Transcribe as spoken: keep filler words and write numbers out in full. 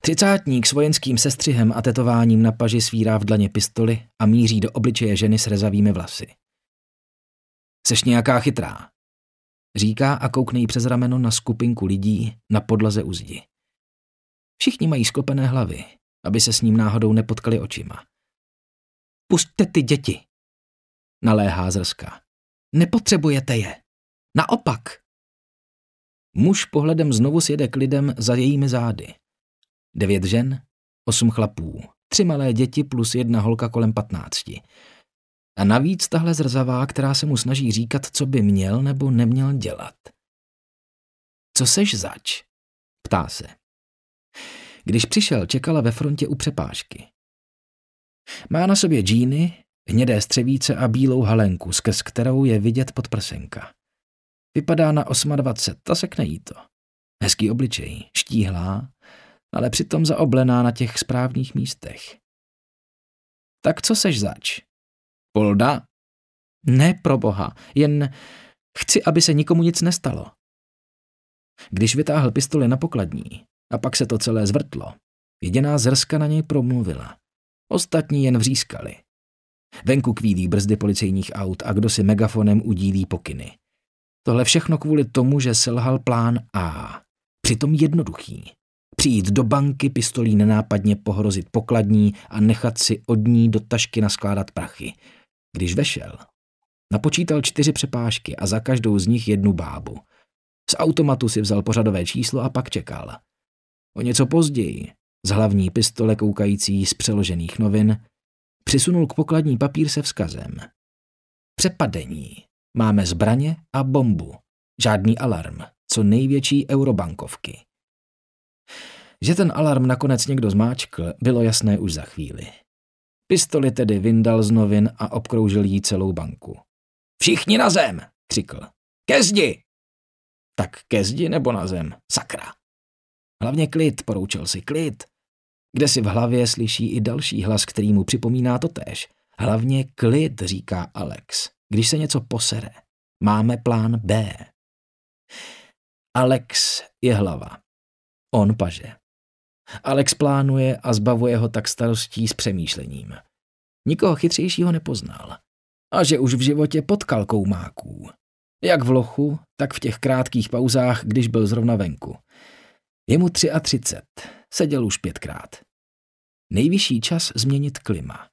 Třicátník s vojenským sestřihem a tetováním na paži svírá v dlaně pistoli a míří do obličeje ženy s rezavými vlasy. Seš nějaká chytrá, říká a koukne jí přes rameno na skupinku lidí na podlaze u zdi. Všichni mají sklopené hlavy, aby se s ním náhodou nepotkali očima. Pusťte ty děti, naléhá Zrska. Nepotřebujete je. Naopak. Muž pohledem znovu sjede k lidem za jejími zády. Devět žen, osm chlapů, tři malé děti plus jedna holka kolem patnácti. A navíc tahle zrzavá, která se mu snaží říkat, co by měl nebo neměl dělat. Co seš zač? Ptá se. Když přišel, čekala ve frontě u přepážky. Má na sobě džíny, hnědé střevíce a bílou halenku, skrz kterou je vidět podprsenka. Vypadá na dvacet osm, a sekne jí to. Hezký obličej, štíhlá, ale přitom zaoblená na těch správných místech. Tak co seš zač? Polda? Ne, proboha, jen chci, aby se nikomu nic nestalo. Když vytáhl pistoli na pokladní a pak se to celé zvrtlo, jediná Zrska na něj promluvila. Ostatní jen vřískali. Venku kvílí brzdy policejních aut a kdo si megafonem udílí pokyny. Tohle všechno kvůli tomu, že selhal plán A. Přitom jednoduchý. Přijít do banky, pistolí nenápadně pohrozit pokladní a nechat si od ní do tašky naskládat prachy. Když vešel, napočítal čtyři přepážky a za každou z nich jednu bábu. Z automatu si vzal pořadové číslo a pak čekal. O něco později, z hlavní pistole koukající z přeložených novin, přisunul k pokladní papír se vzkazem. Přepadení. Máme zbraně a bombu. Žádný alarm. Co největší eurobankovky. Že ten alarm nakonec někdo zmáčkl, bylo jasné už za chvíli. Pistoli tedy vyndal z novin a obkroužil jí celou banku. Všichni na zem, křikl. Ke zdi! Tak ke zdi nebo na zem, sakra. Hlavně klid, poroučel si, klid. Kde si v hlavě slyší i další hlas, který mu připomíná totéž. Hlavně klid, říká Alex. Když se něco posere, máme plán B. Alex je hlava. On paže. Alex plánuje a zbavuje ho tak starostí s přemýšlením. Nikoho chytřejšího nepoznal. A že už v životě potkal koumáků. Jak v lochu, tak v těch krátkých pauzách, když byl zrovna venku. Je mu třicet tři. Seděl už pětkrát. Nejvyšší čas změnit klima.